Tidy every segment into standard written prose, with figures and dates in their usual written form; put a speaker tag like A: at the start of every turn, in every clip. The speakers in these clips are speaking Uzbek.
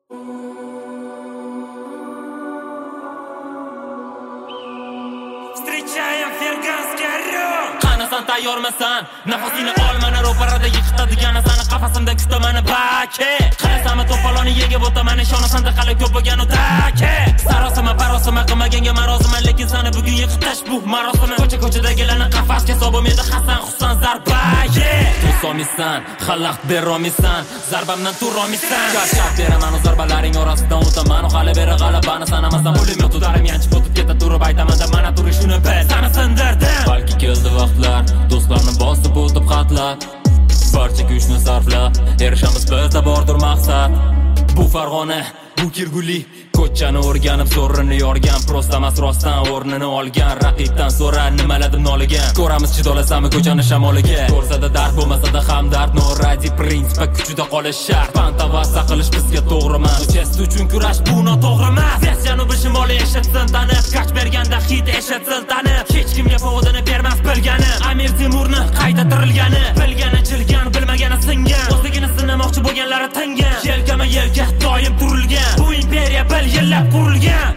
A: Встречаем Ферганский орел.
B: Qanasan tayyormisan? Nafasini ol, mana ro'parada yiqitadigan asani qafasimda kutamani baki. Qarasam to'poloni yegib o'taman, ishonasan taqali ko'p bo'lgan o'taki. Sarosima parosima qilmaganga maroziman, lekin seni bugun yiqitash bu marosim. Ko'cha-ko'chadagilarni qafasga sobim edi Hasan Husan zarbaye. To'somisan, xalaq beromisan, zarbamdan turomisan. Charchab beraman o zarbalaring orasidan o'taman, hali beri g'alabani sanamasam o'lim yo'q, tudarim yanchib o'tib ketdi, turib aytaman-da mana turi shuni bil. Seni sindirdim. Balki keldi vaqtlar, do'stlarni bosib o'tib xatlab, barcha kuchni sarflab, erishamiz bizda bordir maqsad. Bu Farg'ona, bu Kirguli, ko'chani o'rganib so'rini yorgan, prostamas rostdan o'rnini olgan, raqibdan so'ra nimaladim noligan. Ko'ramiz chidolasammi ko'chani shamoliga, ko'rsada dard bo'lmasa-da ham dard, noradiy prinsipa kuchida qolish shart. Pantavasa qilish bizga to'g'rimas, chest uchun kurash bu noto'g'rimas. Biz janubiy shimoliy eshitsin tanib, kach berganda hit eshitsin tanib, hech kimga povodini bermas bilgani, Amir Temurni qayta tirilgani, bilgani chilgan, bilmagani singan, o'zligini sinamoqchi bo'lganlari tingan, yelkama yelka doim turilgan, bu imperiya bil yillab qurilgan.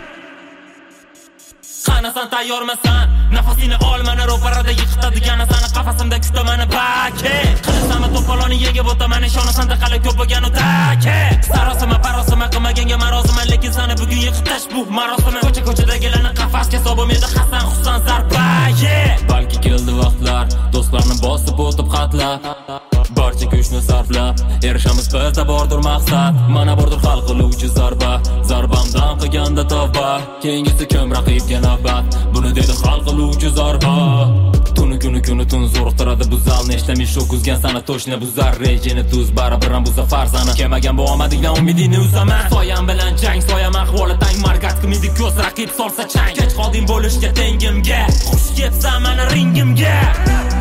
B: Qanasan tayyormisan? Nafasini ol, mana ro'parada yiqitadigan asani qafasimda kutamani baki. Qilasan to'poloni yegib o'taman, ishonasan taqali ko'p bo'lgan o'taki. Sarosima parosima qilmaganga maroziman, lekin seni bugun yiqitash bu marosim. Ko'cha-ko'chadagilarni qafasga sobim edi Hasan Husan zarbaye. Balki keldi vaqtlar, do'stlarni bosib o'tib xatlab, barcha kuchni sarflab, erishamiz bizda bordir maqsad. Mana bordir hal qiluvchi zarba, zarbamdan qilganda tavba, keyingisi kim raqibga navbat, buni dedi hal qiluvchi zarba. Kuni tun zo'riqtiradi bu zalni, ishlamish shu kuzgan sana to'shni buzar, rejini tuz baribir ham bu safar sana. Kemagan bu omadingdan umidingni uzaman, soyam bilan jang, soyam ahvoli tang, markat qilmaydi ko'z raqib solsa chang. Kech qolding bo'lishga tengimga, xush kelibsan mana ringimga.